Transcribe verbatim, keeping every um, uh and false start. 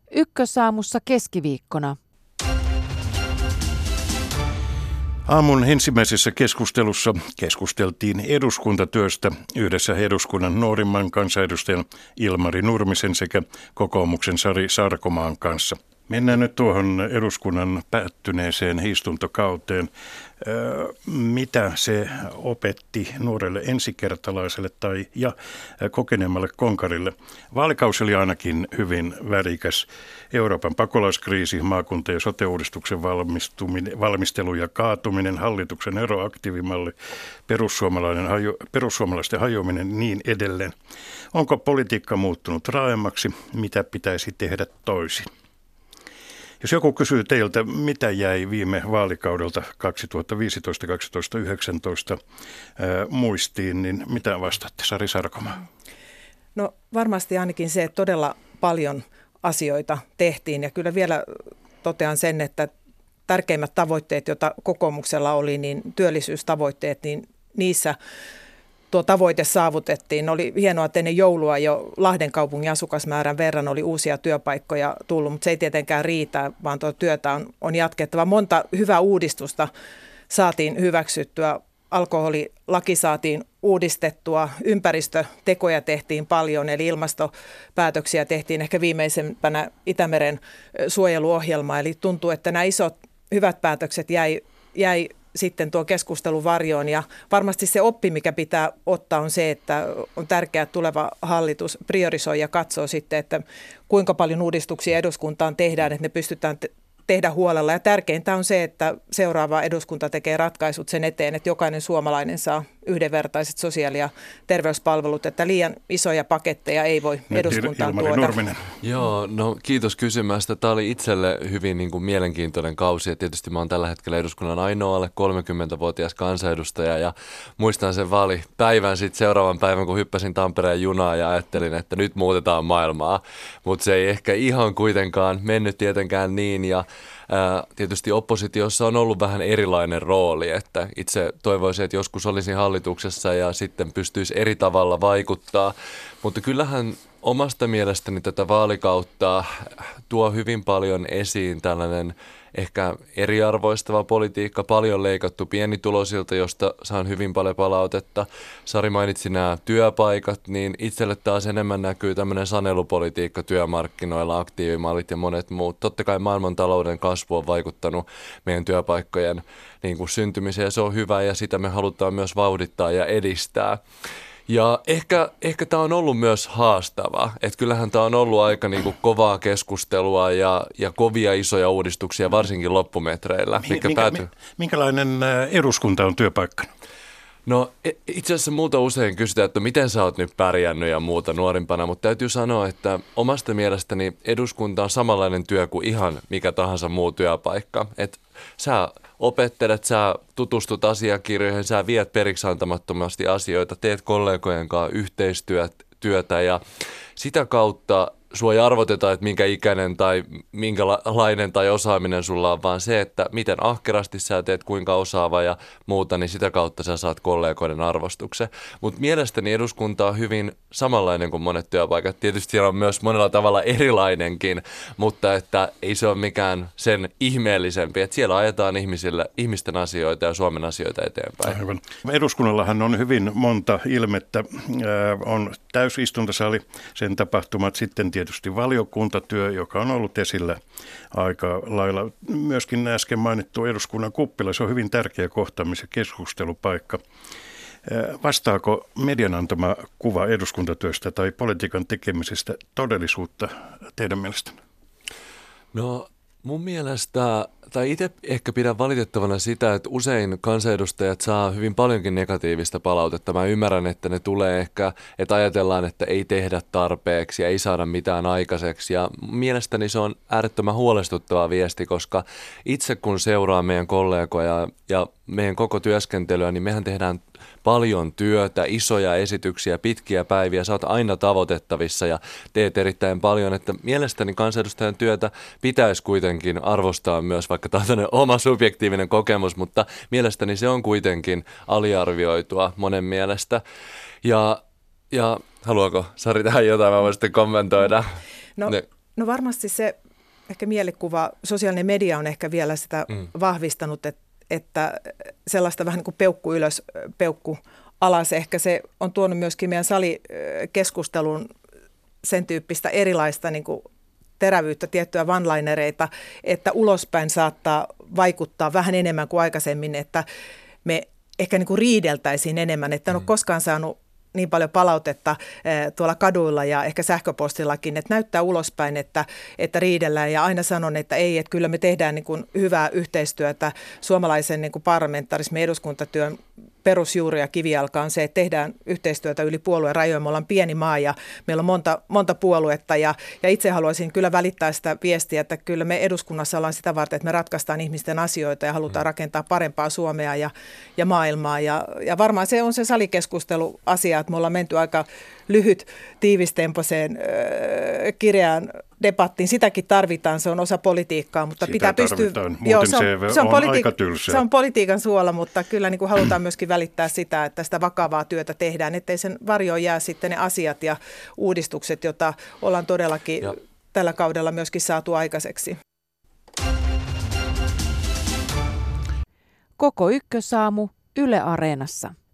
Ykkösaamussa keskiviikkona. Aamun ensimmäisessä keskustelussa keskusteltiin eduskuntatyöstä yhdessä eduskunnan nuorimman kansanedustajan Ilmari Nurmisen sekä kokoomuksen Sari Sarkomaan kanssa. Mennään nyt tuohon eduskunnan päättyneeseen istuntokauteen. Mitä se opetti nuorelle ensikertalaiselle tai ja kokeneemmalle konkarille? Vaalikausi oli ainakin hyvin värikäs. Euroopan pakolaiskriisi, maakunta- ja sote-uudistuksen valmistelu ja kaatuminen, hallituksen eroaktiivimalli, perussuomalainen hajo, perussuomalaisten hajoaminen niin edelleen. Onko politiikka muuttunut raaemmaksi? Mitä pitäisi tehdä toisin? Jos joku kysyy teiltä, mitä jäi viime vaalikaudelta kaksituhattaviisitoista kaksituhattayhdeksäntoista ää, muistiin, niin mitä vastaatte, Sari Sarkomaa? No varmasti ainakin se, että todella paljon asioita tehtiin, ja kyllä vielä totean sen, että tärkeimmät tavoitteet, joita kokoomuksella oli, niin työllisyystavoitteet, niin niissä tuo tavoite saavutettiin. Oli hienoa, että ennen joulua jo Lahden kaupungin asukasmäärän verran oli uusia työpaikkoja tullut, mutta se ei tietenkään riitä, vaan tuo työtä on, on jatkettava. Monta hyvää uudistusta saatiin hyväksyttyä. Alkoholilaki saatiin uudistettua, ympäristötekoja tehtiin paljon, eli ilmastopäätöksiä tehtiin ehkä viimeisempänä Itämeren suojeluohjelma. Eli tuntuu, että nämä isot hyvät päätökset jäi, jäi sitten tuo keskustelun varjoon, ja varmasti se oppi, mikä pitää ottaa, on se, että on tärkeää, että tuleva hallitus priorisoi ja katsoo sitten, että kuinka paljon uudistuksia eduskuntaan tehdään, että ne pystytään te- tehdä huolella. Ja tärkeintä on se, että seuraava eduskunta tekee ratkaisut sen eteen, että jokainen suomalainen saa yhdenvertaiset sosiaali- ja terveyspalvelut, että liian isoja paketteja ei voi eduskuntaan Ilmari tuoda. Nurminen. Joo, no kiitos kysymästä. Tämä oli itselle hyvin niin kuin mielenkiintoinen kausi, ja tietysti mä oon tällä hetkellä eduskunnan ainoa alle kolmekymmentävuotias kansanedustaja, ja muistan sen vaalipäivän sitten seuraavan päivän, kun hyppäsin Tampereen junaan ja ajattelin, että nyt muutetaan maailmaa, mutta se ei ehkä ihan kuitenkaan mennyt tietenkään niin, ja ää, tietysti oppositiossa on ollut vähän erilainen rooli, että itse toivoisin, että joskus olisin hallituksessa ja sitten pystyisi eri tavalla vaikuttaa, mutta kyllähän omasta mielestäni tätä vaalikautta tuo hyvin paljon esiin tällainen ehkä eriarvoistava politiikka, paljon leikattu pienituloisilta, josta saan hyvin paljon palautetta. Sari mainitsi nämä työpaikat, niin itselle taas enemmän näkyy tämmöinen sanelupolitiikka työmarkkinoilla, aktiivimallit ja monet muut. Totta kai maailmantalouden kasvu on vaikuttanut meidän työpaikkojen niin kuin syntymiseen, ja se on hyvä, ja sitä me halutaan myös vauhdittaa ja edistää. Ja ehkä, ehkä tämä on ollut myös haastava, että kyllähän tämä on ollut aika niinku kovaa keskustelua ja, ja kovia isoja uudistuksia, varsinkin loppumetreillä. Mikä Minkä, pääty... Minkälainen eduskunta on työpaikkana? No itse asiassa multa usein kysytään, että miten sä oot nyt pärjännyt ja muuta nuorimpana, mutta täytyy sanoa, että omasta mielestäni eduskunta on samanlainen työ kuin ihan mikä tahansa muu työpaikka. Että sä opettelet, sä tutustut asiakirjoihin, sä viet periksi antamattomasti asioita, teet kollegojen kanssa yhteistyötä ja sitä kautta sua ei arvoteta, että minkä ikäinen tai minkälainen tai osaaminen sulla on, vaan se, että miten ahkerasti sä teet, kuinka osaava ja muuta, niin sitä kautta sä saat kollegoiden arvostuksen. Mutta mielestäni eduskunta on hyvin samanlainen kuin monet työpaikat. Tietysti siellä on myös monella tavalla erilainenkin, mutta että ei se ole mikään sen ihmeellisempi, että siellä ajetaan ihmisille, ihmisten asioita ja Suomen asioita eteenpäin. Aivan. Eduskunnallahan on hyvin monta ilmettä. On täysistuntosali, sen tapahtumat, sitten tietysti valiokuntatyö, joka on ollut esillä aika lailla. Myöskin äsken mainittu eduskunnan kuppila, se on hyvin tärkeä kohtaamis- ja keskustelupaikka. Vastaako median antama kuva eduskuntatyöstä tai politiikan tekemisestä todellisuutta teidän mielestänne? No mun mielestä, tai itse ehkä pidän valitettavana sitä, että usein kansanedustajat saa hyvin paljonkin negatiivista palautetta. Mä ymmärrän, että ne tulee ehkä, että ajatellaan, että ei tehdä tarpeeksi ja ei saada mitään aikaiseksi. Ja mielestäni se on äärettömän huolestuttava viesti, koska itse kun seuraa meidän kollegoja ja meidän koko työskentelyä, niin mehän tehdään paljon työtä, isoja esityksiä, pitkiä päiviä, sä oot aina tavoitettavissa ja teet erittäin paljon, että mielestäni kansanedustajan työtä pitäisi kuitenkin arvostaa myös, vaikka tämä on oma subjektiivinen kokemus, mutta mielestäni se on kuitenkin aliarvioitua monen mielestä. Ja, ja haluaako Sari tähän jotain, mä voin sitten kommentoida? No. Ne. No varmasti se ehkä mielikuva, sosiaalinen media on ehkä vielä sitä mm. vahvistanut, että, että sellaista vähän niin kuin peukku ylös, peukku alas. Ehkä se on tuonut myöskin meidän salikeskustelun sen tyyppistä erilaista niin kuin terävyyttä, tiettyjä one-linereita, että ulospäin saattaa vaikuttaa vähän enemmän kuin aikaisemmin, että me ehkä niin kuin riideltäisiin enemmän, että en ole koskaan saanut niin paljon palautetta tuolla kaduilla ja ehkä sähköpostillakin, että näyttää ulospäin, että, että riidellään ja aina sanon, että ei, että kyllä me tehdään niin kuin hyvää yhteistyötä suomalaisen niin kuin parlamentarismin eduskuntatyön perusjuuri ja kivijalka on se, että tehdään yhteistyötä yli puolueen rajojen. Me ollaan pieni maa ja meillä on monta, monta puoluetta ja, ja itse haluaisin kyllä välittää sitä viestiä, että kyllä me eduskunnassa ollaan sitä varten, että me ratkaistaan ihmisten asioita ja halutaan rakentaa parempaa Suomea ja, ja maailmaa. Ja, ja varmaan se on se salikeskustelu asia, että me ollaan menty aika lyhyt tiivistempoiseen öö, kirjaan debattiin. Sitäkin tarvitaan, se on osa politiikkaa, mutta sitä pitää pystyä... Joo, se on, se, se on, on aika tylsää. Se on politiikan suola, mutta kyllä niin kuin halutaan myöskin välittää sitä, että sitä vakavaa työtä tehdään, ettei sen varjoon jää sitten ne asiat ja uudistukset, joita ollaan todellakin ja. tällä kaudella myöskin saatu aikaiseksi. Koko Ykkösaamu Yle Areenassa.